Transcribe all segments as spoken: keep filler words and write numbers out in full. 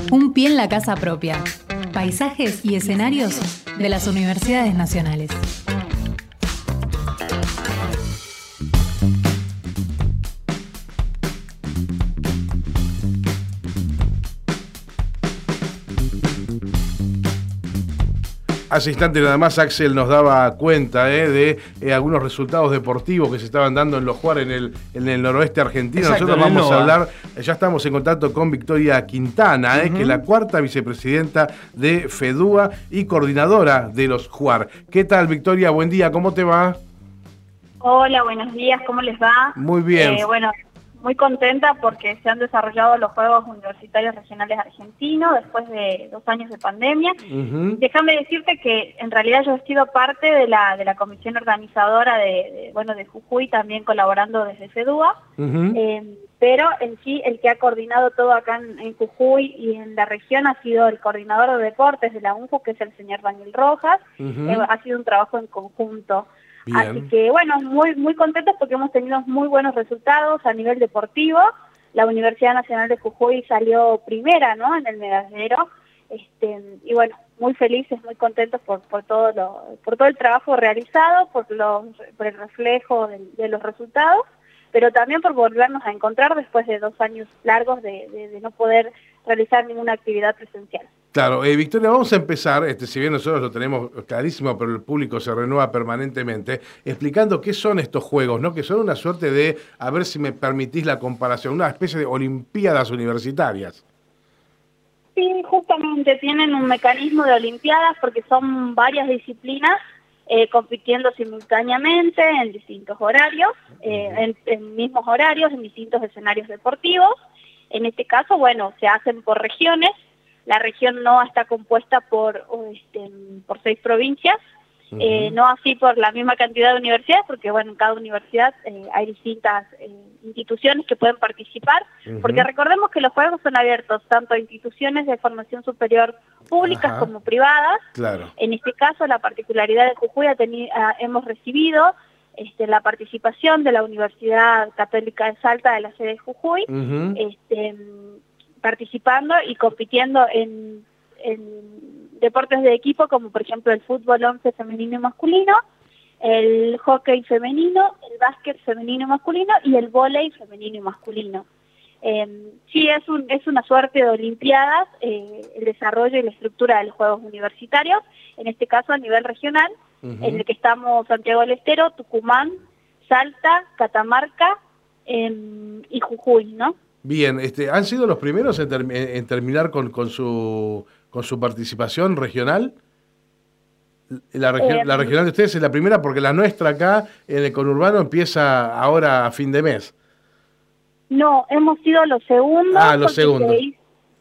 Un pie en la casa propia. Paisajes y escenarios de las universidades nacionales. Hace instantes nada más Axel nos daba cuenta eh, de eh, algunos resultados deportivos que se estaban dando en los Juárez en el, en el noroeste argentino. Exacto, Nosotros vamos Nova. a hablar, ya estamos en contacto con Victoria Quintana, eh, uh-huh. que es la cuarta vicepresidenta de FEDUA y coordinadora de los Juar. ¿Qué tal, Victoria? Buen día, ¿cómo te va? Hola, buenos días, ¿cómo les va? Muy bien. Eh, bueno, muy contenta porque se han desarrollado los Juegos Universitarios Regionales Argentinos después de dos años de pandemia. Uh-huh. Déjame decirte que en realidad yo he sido parte de la de la comisión organizadora de, de bueno de Jujuy, también colaborando desde FEDUA, uh-huh. eh, pero en sí el que ha coordinado todo acá en, en Jujuy y en la región ha sido el coordinador de deportes de la U N J U, que es el señor Daniel Rojas. Uh-huh. eh, ha sido un trabajo en conjunto. Bien. Así que bueno, muy muy contentos porque hemos tenido muy buenos resultados a nivel deportivo. La Universidad Nacional de Jujuy salió primera, ¿no?, en el medallero. Este, y bueno, muy felices, muy contentos por por todo lo por todo el trabajo realizado, por los por el reflejo de, de los resultados, pero también por volvernos a encontrar después de dos años largos de, de, de no poder realizar ninguna actividad presencial. Claro, eh, Victoria, vamos a empezar, este, si bien nosotros lo tenemos clarísimo, pero el público se renueva permanentemente, explicando qué son estos juegos, ¿no? Que son una suerte de, a ver si me permitís la comparación, una especie de olimpiadas universitarias. Sí, justamente tienen un mecanismo de olimpiadas porque son varias disciplinas eh, compitiendo simultáneamente en distintos horarios, eh, en, en mismos horarios, en distintos escenarios deportivos. En este caso, bueno, se hacen por regiones. La región no está compuesta por este, por seis provincias, uh-huh. eh, no así por la misma cantidad de universidades, porque bueno, en cada universidad eh, hay distintas eh, instituciones que pueden participar, uh-huh. porque recordemos que los juegos son abiertos tanto a instituciones de formación superior públicas Ajá. como privadas. Claro. En este caso, la particularidad de Jujuy ha tenido, uh, hemos recibido este, la participación de la Universidad Católica de Salta de la sede de Jujuy, uh-huh. este, participando y compitiendo en, en deportes de equipo como por ejemplo el fútbol once femenino y masculino, el hockey femenino, el básquet femenino y masculino y el vóley femenino y masculino. Eh, sí, es, un, es una suerte de olimpiadas eh, el desarrollo y la estructura de los Juegos Universitarios, en este caso a nivel regional, uh-huh. en el que estamos Santiago del Estero, Tucumán, Salta, Catamarca eh, y Jujuy, ¿no? Bien, este, ¿han sido los primeros en, ter en terminar con, con, su, con su participación regional? La, regi eh, la regional de ustedes es la primera porque la nuestra acá en el conurbano empieza ahora a fin de mes. No, hemos sido los segundos. Ah, los segundos. Sí,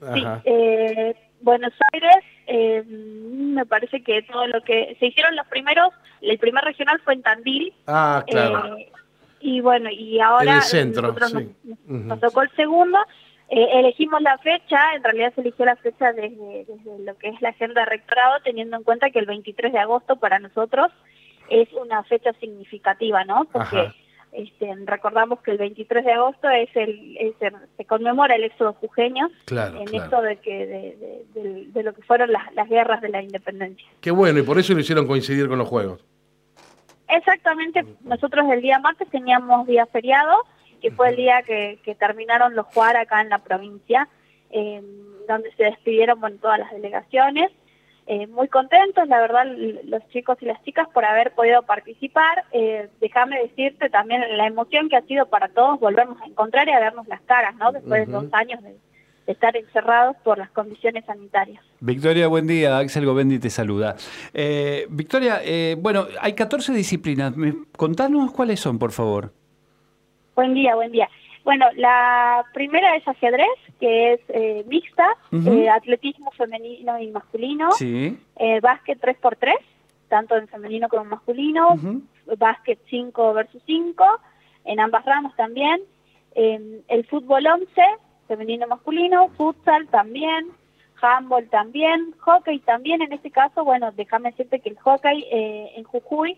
eh, Buenos Aires, eh, me parece que todo lo que se hicieron los primeros, el primer regional fue en Tandil. Ah, claro. Eh, Y bueno, y ahora en el centro, nosotros sí. nos, uh-huh. nos tocó el segundo, eh, elegimos la fecha, en realidad se eligió la fecha desde, desde lo que es la agenda de rectorado, teniendo en cuenta que el veintitrés de agosto para nosotros es una fecha significativa, ¿no? Porque este, recordamos que el veintitrés de agosto es el, es el se conmemora el éxodo jujeño, claro, en claro. esto de que de, de, de, de lo que fueron las, las guerras de la independencia. Qué bueno, y por eso lo hicieron coincidir con los Juegos. Exactamente, nosotros el día martes teníamos día feriado, que fue el día que, que terminaron los Juar acá en la provincia, eh, donde se despidieron bueno, todas las delegaciones. Eh, muy contentos, la verdad, los chicos y las chicas por haber podido participar. Eh, déjame decirte también la emoción que ha sido para todos volvernos a encontrar y a vernos las caras, ¿no? Después uh-huh. de dos años de, de estar encerrados por las condiciones sanitarias. Victoria, buen día. Axel Govendi te saluda. Eh, Victoria, eh, bueno, hay catorce disciplinas. Contanos cuáles son, por favor. Buen día, buen día. Bueno, la primera es ajedrez, que es eh, mixta, uh-huh. eh, atletismo femenino y masculino, sí. eh, básquet tres por tres, tanto en femenino como en masculino, uh-huh. básquet cinco versus cinco, en ambas ramas también, eh, el fútbol once, femenino y masculino, futsal también, handball también, hockey también, en este caso, bueno, déjame decirte que el hockey eh, en Jujuy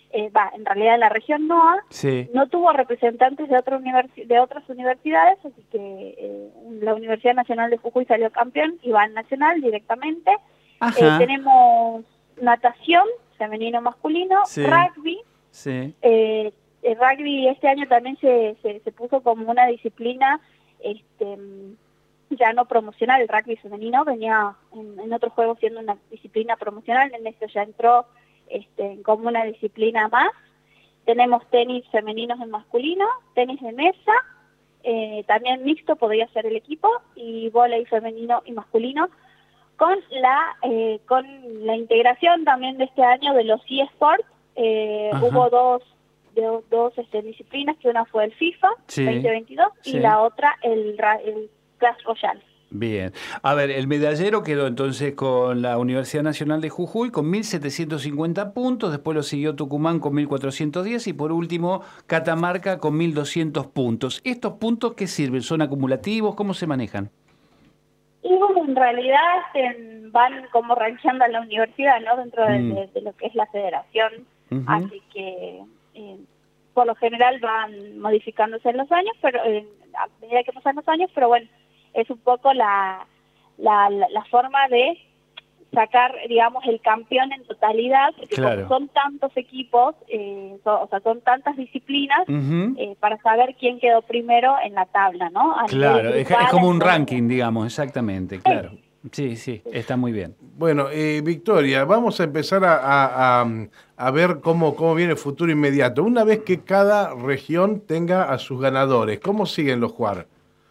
eh, va, en realidad la región NOA, sí. no tuvo representantes de, otra universi- de otras universidades, así que eh, la Universidad Nacional de Jujuy salió campeón y va al nacional directamente. Eh, tenemos natación, femenino, masculino, sí. rugby. Sí. Eh, el rugby este año también se, se, se puso como una disciplina este, ya no promocional. El rugby femenino venía en, en otros juegos siendo una disciplina promocional, en esto ya entró este, como una disciplina más. Tenemos tenis femeninos y masculino, tenis de mesa, eh, también mixto podría ser el equipo, y vóley femenino y masculino, con la eh, con la integración también de este año de los eSports. Eh, hubo dos de, dos este, disciplinas, que una fue el FIFA sí, veinte veintidós sí. y la otra el, el Clash Royale. Bien. A ver, el medallero quedó entonces con la Universidad Nacional de Jujuy con mil setecientos cincuenta puntos, después lo siguió Tucumán con mil cuatrocientos diez y por último Catamarca con mil doscientos puntos. ¿Estos puntos qué sirven? ¿Son acumulativos? ¿Cómo se manejan? Y bueno, en realidad este, van como rankeando a la universidad, ¿no? Dentro de, mm. de, de lo que es la federación, uh-huh. así que eh, por lo general van modificándose en los años, pero eh, a medida que pasan los años, pero bueno, es un poco la, la, la, la forma de sacar, digamos, el campeón en totalidad, porque claro. son tantos equipos, eh, so, o sea, son tantas disciplinas, uh-huh. eh, para saber quién quedó primero en la tabla, ¿no? A claro, es, grupal, es como un entonces, ranking, digamos, exactamente, claro. Sí, sí, está muy bien. Bueno, eh, Victoria, vamos a empezar a, a, a, a ver cómo, cómo viene el futuro inmediato. Una vez que cada región tenga a sus ganadores, ¿cómo siguen los jugar?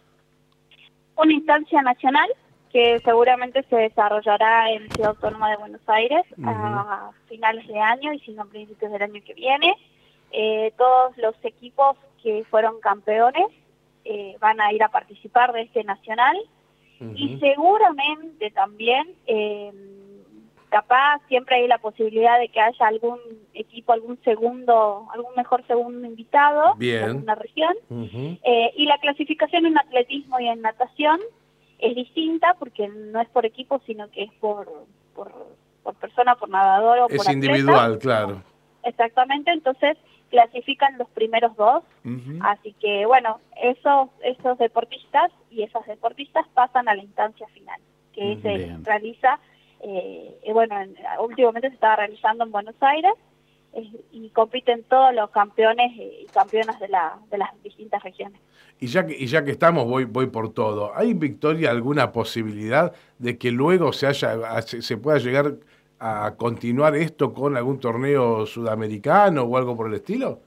Una instancia nacional que seguramente se desarrollará en Ciudad Autónoma de Buenos Aires uh-huh. a finales de año y si no a principios del año que viene. Eh, todos los equipos que fueron campeones eh, van a ir a participar de este nacional uh-huh. y seguramente también, eh, capaz siempre hay la posibilidad de que haya algún equipo, algún segundo, algún mejor segundo invitado Bien. en una región. Uh-huh. Eh, y la clasificación en atletismo y en natación es distinta porque no es por equipo, sino que es por por, por persona, por nadador o es por atleta. Es individual, claro. Exactamente, entonces clasifican los primeros dos. Uh-huh. Así que, bueno, esos esos deportistas y esas deportistas pasan a la instancia final, que uh-huh. se realiza, eh, y bueno, en, últimamente se estaba realizando en Buenos Aires, eh, y compiten todos los campeones y campeonas de, la, de las distintas regiones. Y ya que, y ya que estamos, voy, voy por todo. ¿Hay, Victoria, alguna posibilidad de que luego se haya se pueda llegar a continuar esto con algún torneo sudamericano o algo por el estilo?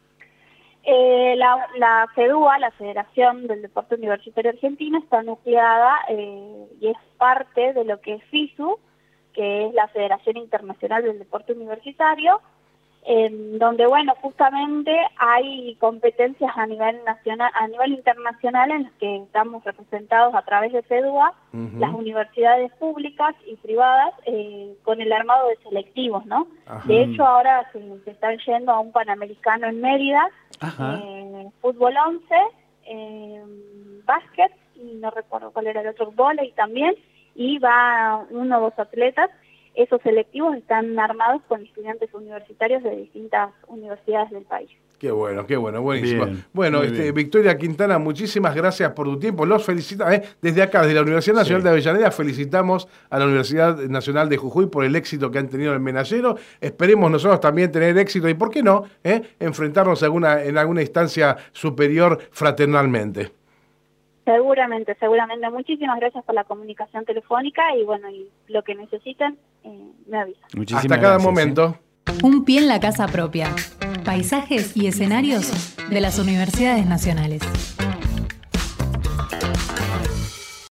Eh, la, la FEDUA, la Federación del Deporte Universitario Argentino, está nucleada eh, y es parte de lo que es FISU, que es la Federación Internacional del Deporte Universitario, en donde, bueno, justamente hay competencias a nivel nacional, a nivel internacional en las que estamos representados a través de FEDUA, uh-huh. las universidades públicas y privadas, eh, con el armado de selectivos, ¿no? Ajá. De hecho, ahora se, se están yendo a un Panamericano en Mérida, eh, fútbol once, eh, básquet, y no recuerdo cuál era el otro, vóley también, y va uno o dos atletas. Esos selectivos están armados con estudiantes universitarios de distintas universidades del país. Qué bueno, qué bueno, buenísimo. Bien, bueno, este, bien. Victoria Quintana, muchísimas gracias por tu tiempo. Los felicitamos, ¿eh? Desde acá, desde la Universidad Nacional sí. de Avellaneda, felicitamos a la Universidad Nacional de Jujuy por el éxito que han tenido en el medallero. Esperemos nosotros también tener éxito y, ¿por qué no?, ¿eh? enfrentarnos a alguna, en alguna instancia superior fraternalmente. Seguramente, seguramente. Muchísimas gracias por la comunicación telefónica y bueno, y lo que necesiten, eh, me avisan. Muchísimas Hasta cada gracias, momento. ¿eh? Un pie en la casa propia. Paisajes y escenarios de las universidades nacionales.